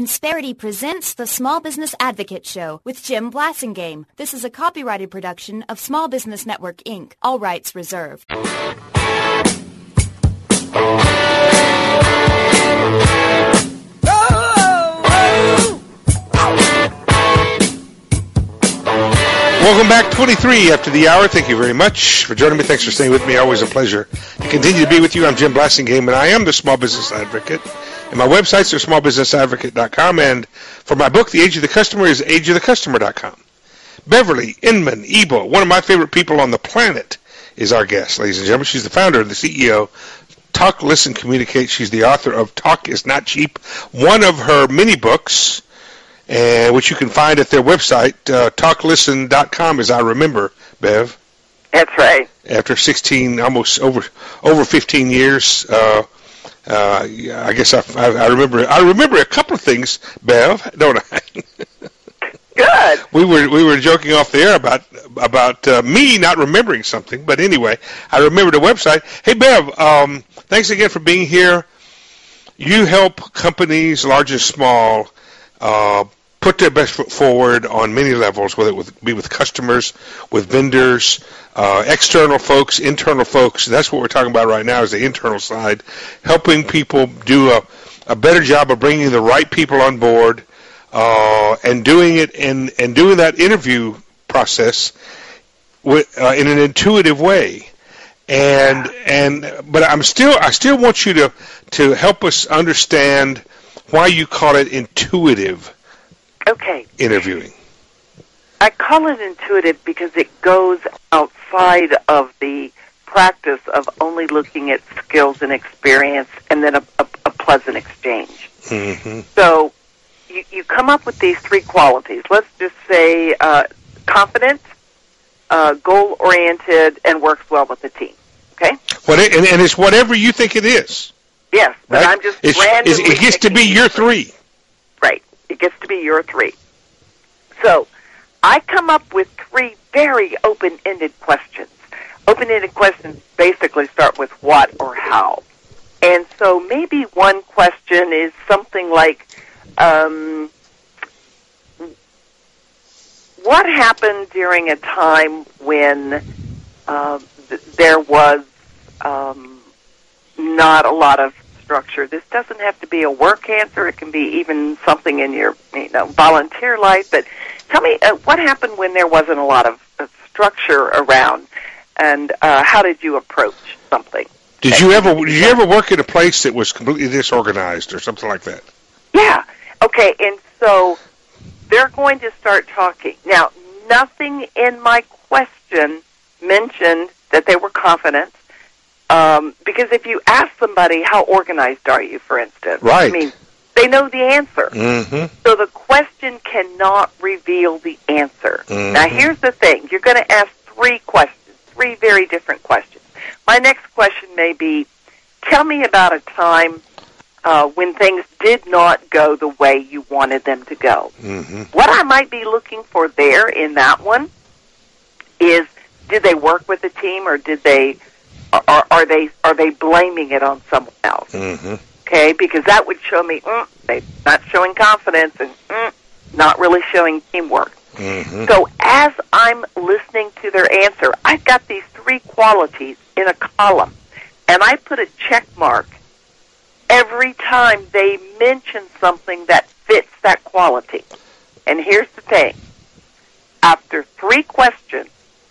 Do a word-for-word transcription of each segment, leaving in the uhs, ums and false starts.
Insperity presents the Small Business Advocate Show with Jim Blasingame. This is a copyrighted production of Small Business Network, Incorporated. All rights reserved. Welcome back, twenty-three after the hour. Thank you very much for joining me. Thanks for staying with me. Always a pleasure to continue to be with you. I'm Jim Blasingame, and I am the Small Business Advocate. And my websites are small business advocate dot com, and for my book, The Age of the Customer, is age of the customer dot com. Beverly Inman Ebo, one of my favorite people on the planet, is our guest, ladies and gentlemen. She's the founder and the C E O, Talk, Listen, Communicate. She's the author of Talk is Not Cheap, one of her many books, uh, which you can find at their website, uh, talk listen dot com, as I remember, Bev. That's right. After sixteen, almost over over fifteen years, uh, uh, I guess I, I, I remember I remember a couple of things, Bev, don't I? Good. We were we were joking off the air about about uh, me not remembering something, but anyway, I remember the website. Hey, Bev, um, thanks again for being here. You help companies, large and small, uh, put their best foot forward on many levels, whether it with, be with customers, with vendors, uh, external folks, internal folks. That's what we're talking about right now is the internal side, helping people do a, a better job of bringing the right people on board, uh, and doing it in and doing that interview process with, uh, in an intuitive way. And and but I'm still I still want you to to help us understand why you call it intuitive. Okay. Interviewing. I call it intuitive because it goes outside of the practice of only looking at skills and experience and then a, a, a pleasant exchange. Mm-hmm. So you, you come up with these three qualities. Let's just say uh, confident, uh, goal-oriented, and works well with the team. Okay? What it, and, and it's whatever you think it is. Yes, but right? I'm just it's, randomly It gets to be your three. Right. It gets to be your three. So I come up with three very open-ended questions. Open-ended questions basically start with what or how. And so maybe one question is something like, um, what happened during a time when uh, th- there was um, not a lot of structure? This doesn't have to be a work answer. It can be even something in your you know, volunteer life. But tell me, uh, what happened when there wasn't a lot of uh, structure around, and uh, how did you approach something? Did you ever did you ever work in a place that was completely disorganized or something like that? Yeah. Okay, and so they're going to start talking. Now, nothing in my question mentioned that they were confident. Um, because if you ask somebody, how organized are you, for instance? Right. I mean, they know the answer. Mm-hmm. So the question cannot reveal the answer. Mm-hmm. Now, here's the thing. You're going to ask three questions, three very different questions. My next question may be, tell me about a time uh, when things did not go the way you wanted them to go. Mm-hmm. What I might be looking for there in that one is, did they work with the team, or did they... Are, are they are they blaming it on someone else? Mm-hmm. Okay, because that would show me mm, they're not showing confidence and mm, not really showing teamwork. Mm-hmm. So as I'm listening to their answer, I've got these three qualities in a column, and I put a check mark every time they mention something that fits that quality. And here's the thing. After three questions,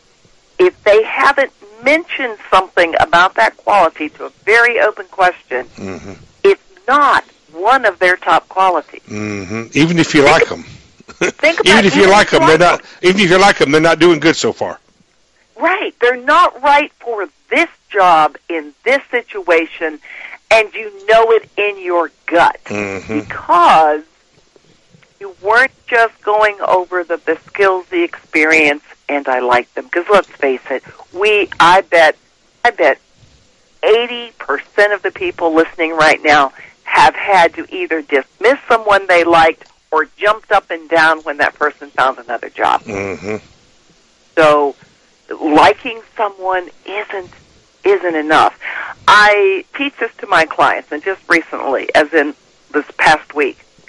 if they haven't mentioned something about that quality to a very open question, mm-hmm. it's not one of their top qualities. Mm-hmm. Even if you like them. Think about even if you like them, they're not. Even if you like them, they're not doing good so far. Right, they're not right for this job in this situation, and you know it in your gut mm-hmm. because you weren't just going over the, the skills, the experience, and I like them. Because let's face it, we, I bet, I bet eighty percent of the people listening right now have had to either dismiss someone they liked or jumped up and down when that person found another job. Mm-hmm. So liking someone isn't isn't enough. I teach this to my clients, and just recently, as in this past week, I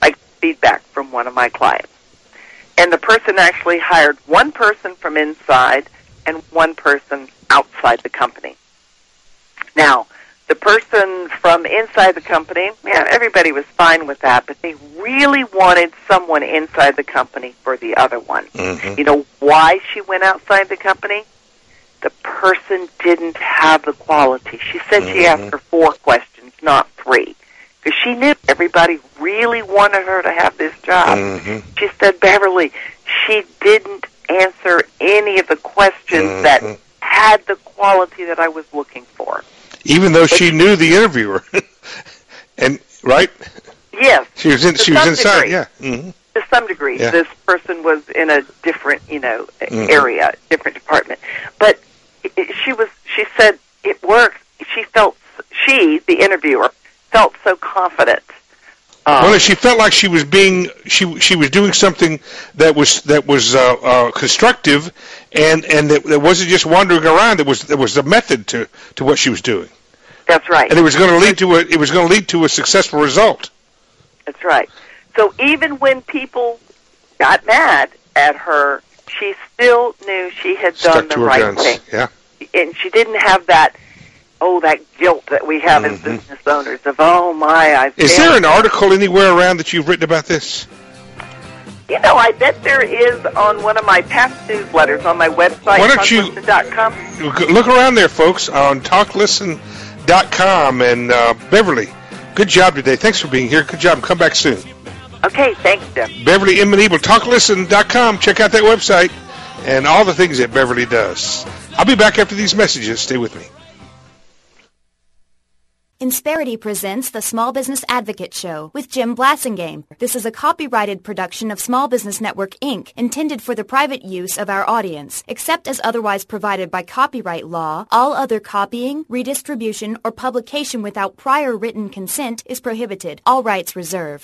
feedback from one of my clients. And the person actually hired one person from inside and one person outside the company. Now, the person from inside the company, yeah, everybody was fine with that, but they really wanted someone inside the company for the other one. Mm-hmm. You know why she went outside the company? The person didn't have the quality. She said mm-hmm. she asked her four questions, not three, because she knew everybody really wanted her to have this job. Mm-hmm. She said, Beverly, she didn't answer any of the questions mm-hmm. that had the quality that I was looking for. Even though she knew the interviewer, and right? Yes, she was in. She was inside. Degree. Yeah, mm-hmm. To some degree, yeah. This person was in a different, you know, mm-hmm. area, different department. But it, she was. She said it worked. She felt. She, the interviewer, felt so confident. Um, well, she felt like she was being. She she was doing something that was that was uh, uh, constructive, and and that, that wasn't just wandering around. There was there was a method to, to what she was doing. That's right. And it was going to lead to a it was going to lead to a successful result. That's right. So even when people got mad at her, she still knew she had Stuck done the to her right guns. thing. Yeah. And she didn't have that. Oh, that guilt that we have mm-hmm. as business owners of, oh, my, I've Is there an article anywhere around that you've written about this? You know, I bet there is on one of my past newsletters on my website, Why don't you talk listen dot com. Look around there, folks, on talk listen dot com. And uh, Beverly, good job today. Thanks for being here. Good job. Come back soon. Okay, thanks, Jeff. Beverly M. Ebel, talk listen dot com. Check out that website and all the things that Beverly does. I'll be back after these messages. Stay with me. Insperity presents the Small Business Advocate Show with Jim Blasingame. This is a copyrighted production of Small Business Network, Incorporated, intended for the private use of our audience. Except as otherwise provided by copyright law, all other copying, redistribution, or publication without prior written consent is prohibited. All rights reserved.